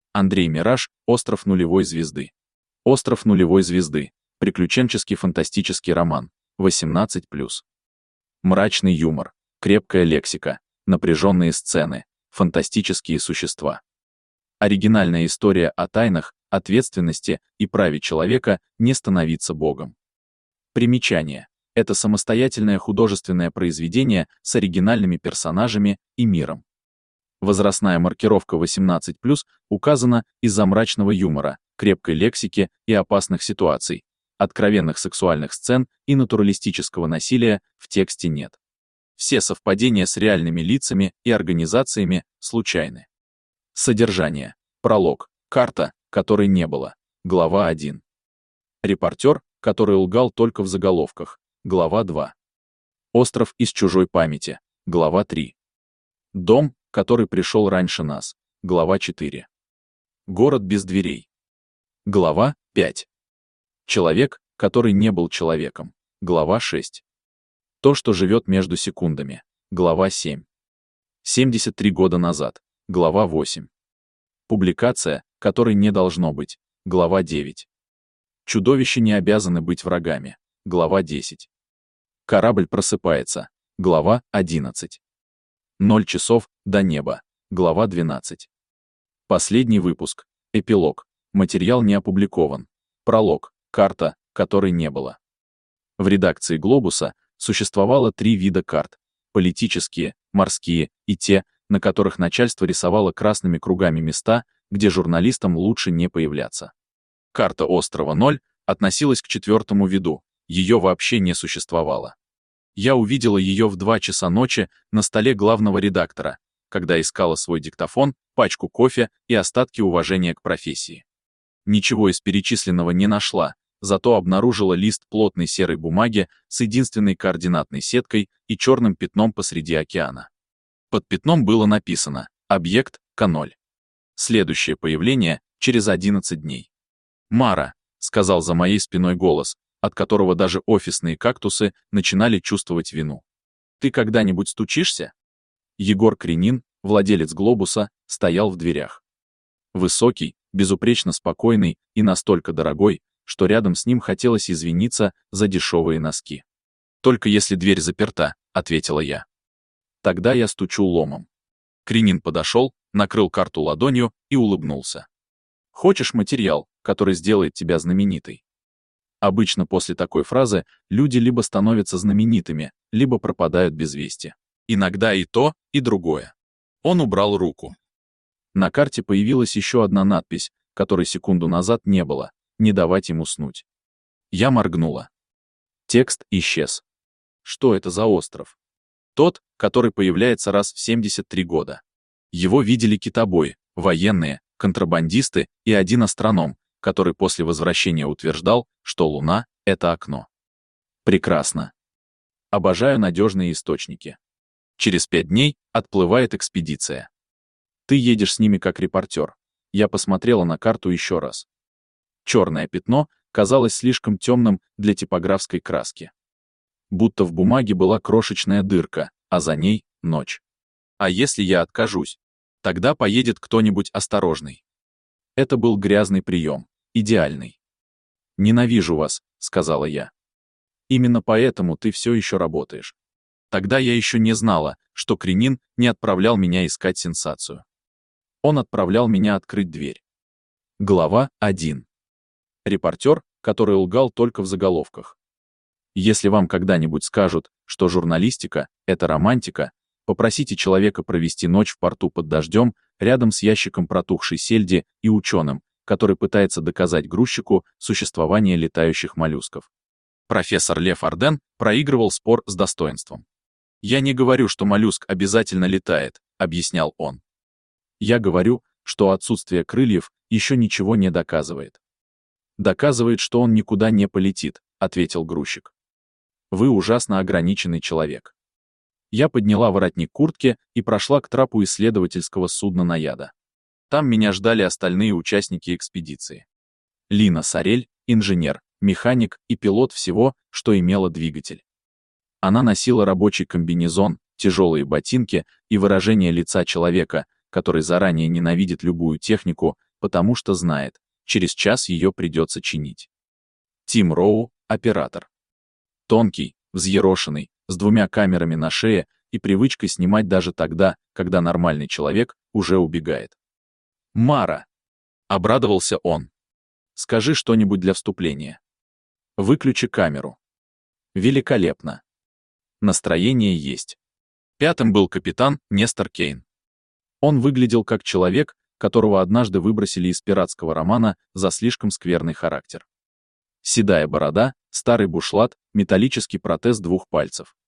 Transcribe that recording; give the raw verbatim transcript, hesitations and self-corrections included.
Андрей Мираж, «Остров нулевой звезды». «Остров нулевой звезды». Приключенческий фантастический роман. восемнадцать плюс. Мрачный юмор, крепкая лексика, напряженные сцены, фантастические существа. Оригинальная история о тайнах, ответственности и праве человека не становиться Богом. Примечание. Это самостоятельное художественное произведение с оригинальными персонажами и миром. Возрастная маркировка восемнадцать плюс указана из-за мрачного юмора, крепкой лексики и опасных ситуаций. Откровенных сексуальных сцен и натуралистического насилия в тексте нет. Все совпадения с реальными лицами и организациями случайны. Содержание. Пролог. Карта, которой не было. Глава один. Репортер, который лгал только в заголовках. Глава два. Остров из чужой памяти. Глава три. Дом, который пришел раньше нас. Глава четыре. Город без дверей. Глава пять. Человек, который не был человеком. Глава шесть. То, что живет между секундами. Глава семь. семьдесят три года назад. Глава восемь. Публикация, которой не должно быть. Глава девять. Чудовища не обязаны быть врагами. Глава десять. Корабль просыпается. Глава одиннадцать. Ноль часов до неба. Глава двенадцать. Последний выпуск. Эпилог. Материал не опубликован. Пролог. Карта, которой не было. В редакции «Глобуса» существовало три вида карт: политические, морские и те, на которых начальство рисовало красными кругами места, где журналистам лучше не появляться. Карта острова Ноль относилась к четвертому виду, ее вообще не существовало. Я увидела ее в два часа ночи на столе главного редактора, когда искала свой диктофон, пачку кофе и остатки уважения к профессии. Ничего из перечисленного не нашла, зато обнаружила лист плотной серой бумаги с единственной координатной сеткой и черным пятном посреди океана. Под пятном было написано «Объект К ноль». Следующее появление через одиннадцать дней. «Мара», — сказал за моей спиной голос, от которого даже офисные кактусы начинали чувствовать вину. «Ты когда-нибудь стучишься?» Егор Кринин, владелец «Глобуса», стоял в дверях. Высокий, безупречно спокойный и настолько дорогой, что рядом с ним хотелось извиниться за дешевые носки. «Только если дверь заперта», — ответила я. «Тогда я стучу ломом». Кринин подошел, накрыл карту ладонью и улыбнулся. «Хочешь материал, который сделает тебя знаменитой?» Обычно после такой фразы люди либо становятся знаменитыми, либо пропадают без вести. Иногда и то, и другое. Он убрал руку. На карте появилась еще одна надпись, которой секунду назад не было: «Не давать ему уснуть». Я моргнула. Текст исчез. Что это за остров? Тот, который появляется раз в семьдесят три года. Его видели китобои, военные, контрабандисты и один астроном, который после возвращения утверждал, что Луна — это окно. Прекрасно. Обожаю надежные источники. Через пять дней отплывает экспедиция. Ты едешь с ними как репортер. Я посмотрела на карту еще раз. Черное пятно казалось слишком темным для типографской краски. Будто в бумаге была крошечная дырка, а за ней — ночь. А если я откажусь? Тогда поедет кто-нибудь осторожный. Это был грязный прием, идеальный. «Ненавижу вас», — сказала я. «Именно поэтому ты все еще работаешь». Тогда я еще не знала, что Кринин не отправлял меня искать сенсацию. Он отправлял меня открыть дверь. Глава один. Репортер, который лгал только в заголовках. Если вам когда-нибудь скажут, что журналистика — это романтика, попросите человека провести ночь в порту под дождем, рядом с ящиком протухшей сельди и ученым, который пытается доказать грузчику существование летающих моллюсков. Профессор Лев Арден проигрывал спор с достоинством. «Я не говорю, что моллюск обязательно летает», — объяснял он. «Я говорю, что отсутствие крыльев еще ничего не доказывает». «Доказывает, что он никуда не полетит», — ответил грузчик. «Вы ужасно ограниченный человек». Я подняла воротник куртки и прошла к трапу исследовательского судна «Наяда». Там меня ждали остальные участники экспедиции. Лина Сарель, инженер, механик и пилот всего, что имело двигатель. Она носила рабочий комбинезон, тяжелые ботинки и выражение лица человека, который заранее ненавидит любую технику, потому что знает, через час ее придется чинить. Тим Роу, оператор. Тонкий, взъерошенный, с двумя камерами на шее и привычкой снимать даже тогда, когда нормальный человек уже убегает. «Мара!» — обрадовался он. «Скажи что-нибудь для вступления. Выключи камеру». Великолепно. Настроение есть. Пятым был капитан Нестор Кейн. Он выглядел как человек, которого однажды выбросили из пиратского романа за слишком скверный характер. Седая борода, старый бушлат, металлический протез двух пальцев.